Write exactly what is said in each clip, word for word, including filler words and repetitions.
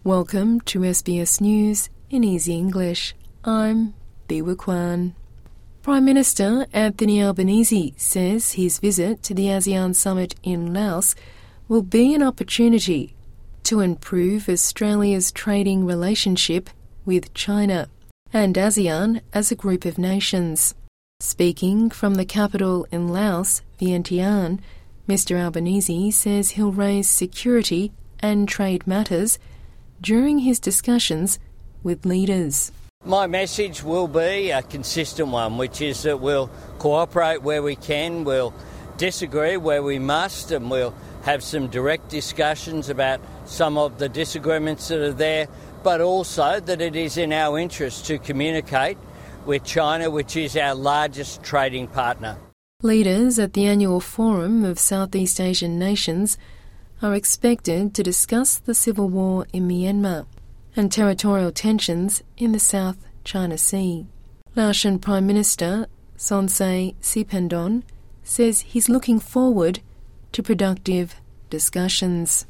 Welcome to S B S News in Easy English. I'm Biwa Kwan. Prime Minister Anthony Albanese says his visit to the ASEAN summit in Laos will be an opportunity to improve Australia's trading relationship with China and ASEAN as a group of nations. Speaking from the capital in Laos, Vientiane, Mister Albanese says he'll raise security and trade matters during his discussions with leaders. My message will be a consistent one, which is that we'll cooperate where we can, we'll disagree where we must, and we'll have some direct discussions about some of the disagreements that are there, but also that it is in our interest to communicate with China, which is our largest trading partner. Leaders at the annual Forum of Southeast Asian Nations are expected to discuss the civil war in Myanmar and territorial tensions in the South China Sea. Laotian Prime Minister Sonsay Siphandone says he's looking forward to productive discussions.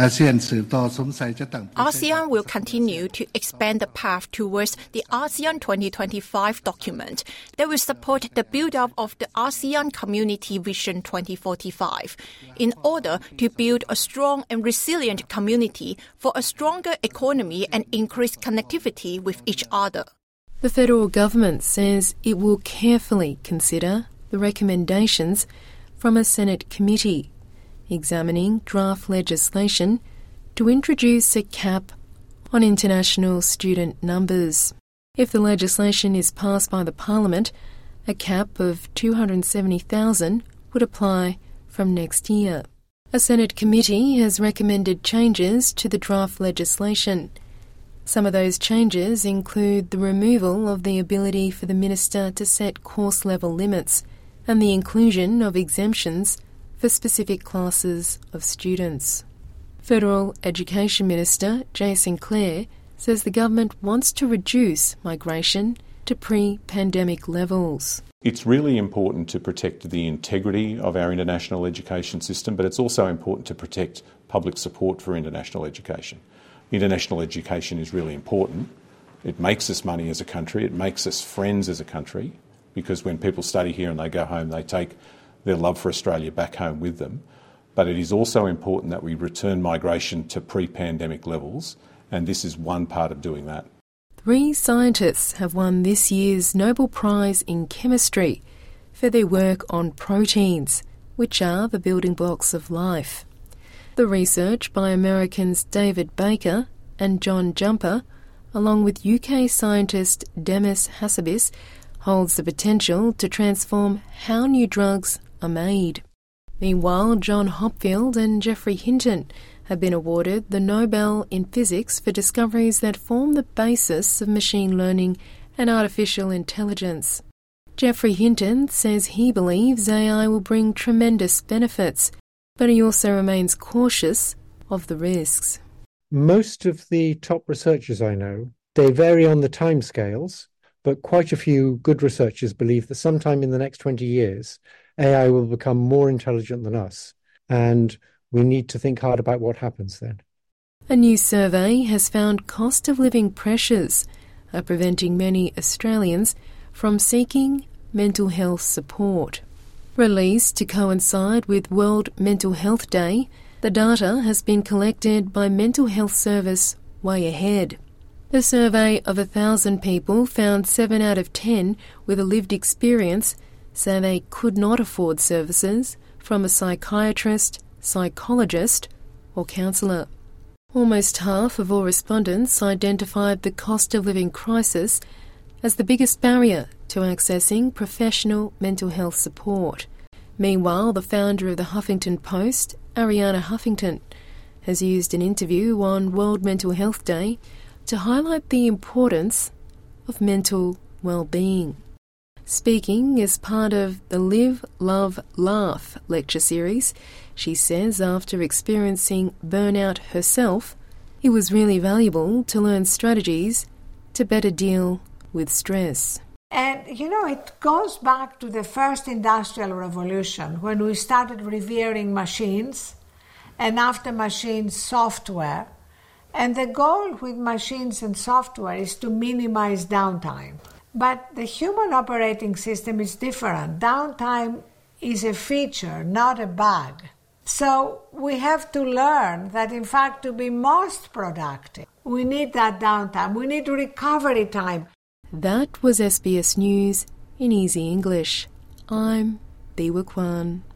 ASEAN will continue to expand the path towards the ASEAN twenty twenty-five document that will support the build-up of the ASEAN Community Vision twenty forty-five in order to build a strong and resilient community for a stronger economy and increased connectivity with each other. The federal government says it will carefully consider the recommendations from a Senate committee examining draft legislation to introduce a cap on international student numbers. If the legislation is passed by the Parliament, a cap of two hundred seventy thousand would apply from next year. A Senate committee has recommended changes to the draft legislation. Some of those changes include the removal of the ability for the minister to set course level limits and the inclusion of exemptions for specific classes of students. Federal Education Minister Jason Clare says the government wants to reduce migration to pre-pandemic levels. It's really important to protect the integrity of our international education system, but it's also important to protect public support for international education. International education is really important. It makes us money as a country, it makes us friends as a country, because when people study here and they go home, they take their love for Australia back home with them. But it is also important that we return migration to pre-pandemic levels, and this is one part of doing that. Three scientists have won this year's Nobel Prize in Chemistry for their work on proteins, which are the building blocks of life. The research by Americans David Baker and John Jumper, along with U K scientist Demis Hassabis, holds the potential to transform how new drugs are made. Meanwhile, John Hopfield and Geoffrey Hinton have been awarded the Nobel in Physics for discoveries that form the basis of machine learning and artificial intelligence. Geoffrey Hinton says he believes A I will bring tremendous benefits, but he also remains cautious of the risks. Most of the top researchers I know, they vary on the timescales, but quite a few good researchers believe that sometime in the next twenty years, A I will become more intelligent than us, and we need to think hard about what happens then. A new survey has found cost of living pressures are preventing many Australians from seeking mental health support. Released to coincide with World Mental Health Day, the data has been collected by Mental Health Service Way Ahead. The survey of a thousand people found seven out of ten with a lived experience say they could not afford services from a psychiatrist, psychologist or counsellor. Almost half of all respondents identified the cost of living crisis as the biggest barrier to accessing professional mental health support. Meanwhile, the founder of the Huffington Post, Arianna Huffington, has used an interview on World Mental Health Day to highlight the importance of mental well-being. Speaking as part of the Live, Love, Laugh lecture series, she says after experiencing burnout herself, it was really valuable to learn strategies to better deal with stress. And, you know, it goes back to the first industrial revolution when we started revering machines, and after machines, software. And the goal with machines and software is to minimize downtime. But the human operating system is different. Downtime is a feature, not a bug. So we have to learn that, in fact, to be most productive, we need that downtime. We need recovery time. That was S B S News in Easy English. I'm Biwa Kwan.